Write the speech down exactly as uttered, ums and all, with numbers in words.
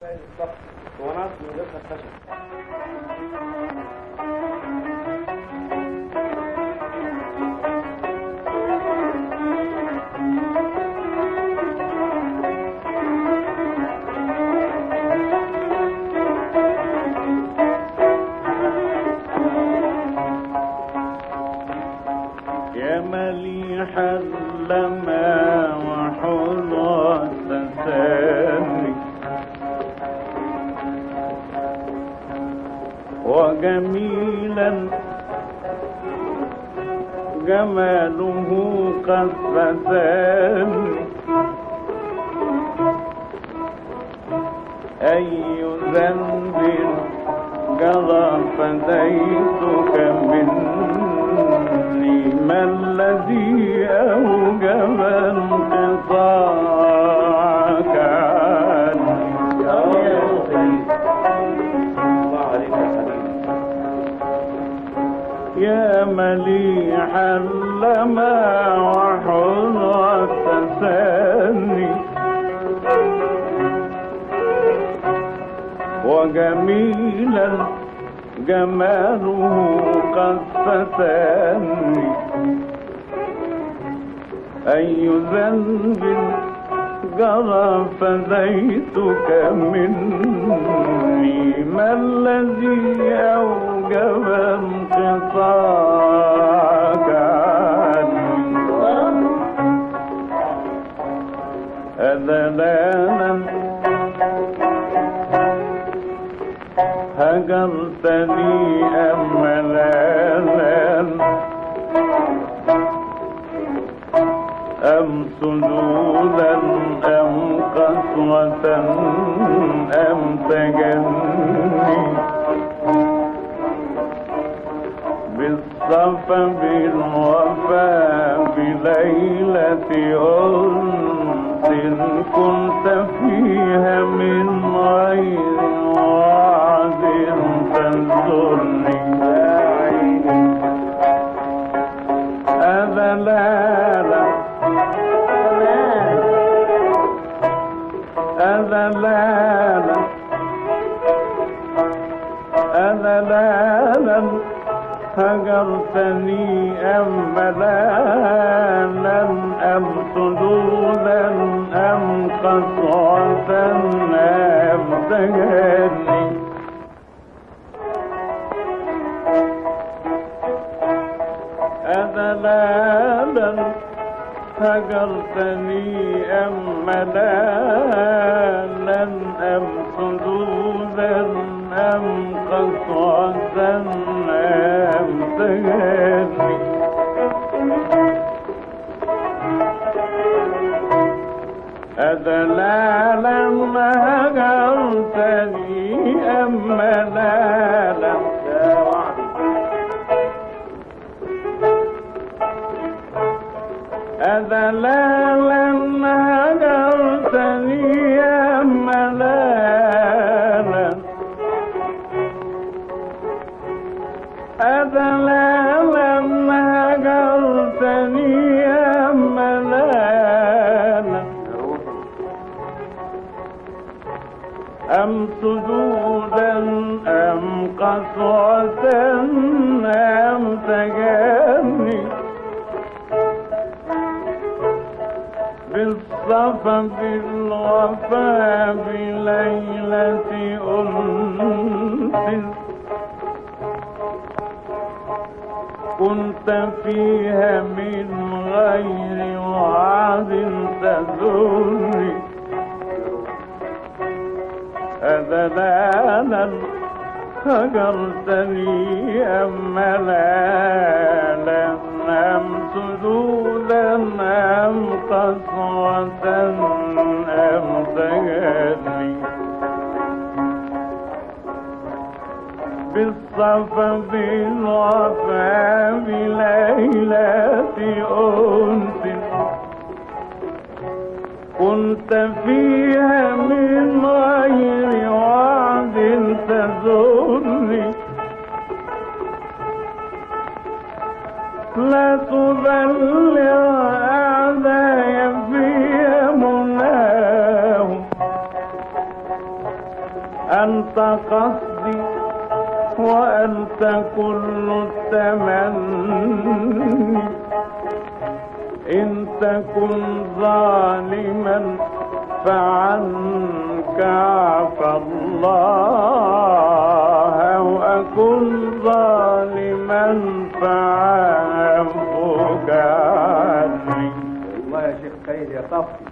وناس من غير خشب. يا مليح اللمى وحلوة تسامي وجميلا جماله قد فتاني أي ذنب جرى فديتك مني ما الذي أوجب انقطاعك عني يا مليح اللمى وحلوة التساني وجميلا جماله قد فتاني أي ذنب جرى فديتك مني ما الذي أوجب انقطاعك عني أذلالا هجرتني أم ملالا أم سجودا أم قسوة أم تجني بالصفا بالوفا بليلة أنس كنت فيها من غير وعد تنظرني أذلالا أذلالا أذلالا هجرتني أم ملالا أم سجودا أم قسوة أم تجني أذلالا هجرتني أم ملالا أم سجودا أم قسوة أم تجني أذلالا هجرتني أم ملالا أذلالا هجرتني أم ملالا أذلالا هجرتني أم ملالا أم سجودا أم قسوة أم تجني بالصفا بالوفا بليلة أنس كنت فيها من غير وعد تزورني أذلالا هجرتني أم ملالا أم سجودا أم قسوة أم تجني بالصفا بالوفا بليلة أنس كنت فيها من غير وعد تزورني لا تبلغ أعداء في مناه أنت قصدي وأنت كل التمني. إن تكن ظالما فعنك عفى الله، وأكن ظالما فعفوك عني. والله يا شيخ خير يا صفي.